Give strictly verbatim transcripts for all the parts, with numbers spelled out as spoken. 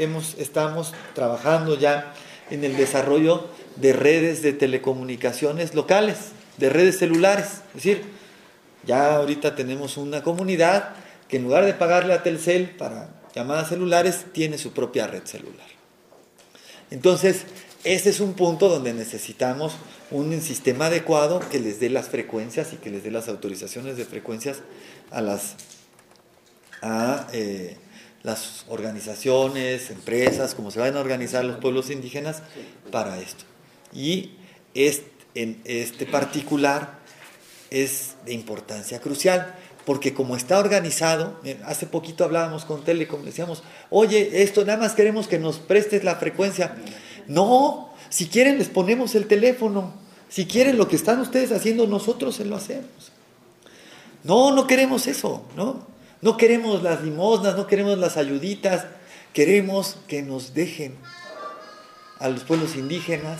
hemos, estamos trabajando ya en el desarrollo de redes de telecomunicaciones locales, de redes celulares. Es decir, ya ahorita tenemos una comunidad que en lugar de pagarle a Telcel para llamadas celulares, tiene su propia red celular. Entonces, ese es un punto donde necesitamos un sistema adecuado que les dé las frecuencias y que les dé las autorizaciones de frecuencias a las, a, eh, las organizaciones, empresas, como se van a organizar los pueblos indígenas para esto. Y este, en este particular es de importancia crucial, porque como está organizado, hace poquito hablábamos con Telecom, decíamos, oye, esto nada más queremos que nos prestes la frecuencia. No, si quieren les ponemos el teléfono, si quieren lo que están ustedes haciendo, nosotros se lo hacemos. No, no queremos eso, ¿no? No queremos las limosnas, no queremos las ayuditas, queremos que nos dejen a los pueblos indígenas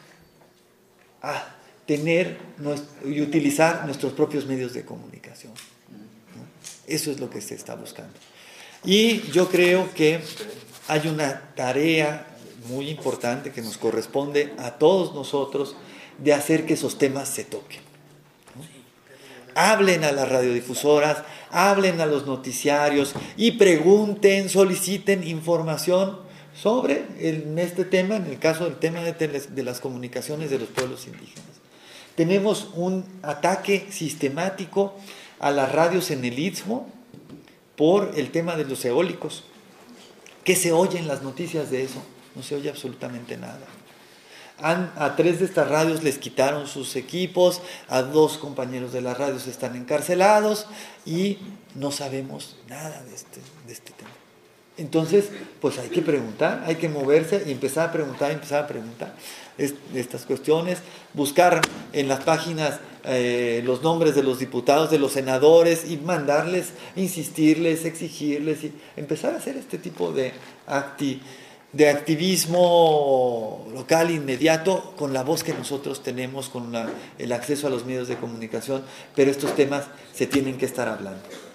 a tener y utilizar nuestros propios medios de comunicación. Eso es lo que se está buscando. Y yo creo que hay una tarea muy importante que nos corresponde a todos nosotros de hacer que esos temas se toquen, ¿no? Hablen a las radiodifusoras, hablen a los noticiarios y pregunten, soliciten información sobre el, este tema, en el caso del tema de, teles, de las comunicaciones de los pueblos indígenas. Tenemos un ataque sistemático a las radios en el Istmo por el tema de los eólicos. ¿Qué se oye en las noticias de eso? No se oye absolutamente nada. Han, a tres de estas radios les quitaron sus equipos, a dos compañeros de las radios están encarcelados y no sabemos nada de este, de este tema. Entonces, pues hay que preguntar, hay que moverse y empezar a preguntar, empezar a preguntar es, estas cuestiones, buscar en las páginas eh, los nombres de los diputados, de los senadores y mandarles, insistirles, exigirles y empezar a hacer este tipo de, acti, de activismo local inmediato con la voz que nosotros tenemos, con la, el acceso a los medios de comunicación, pero estos temas se tienen que estar hablando.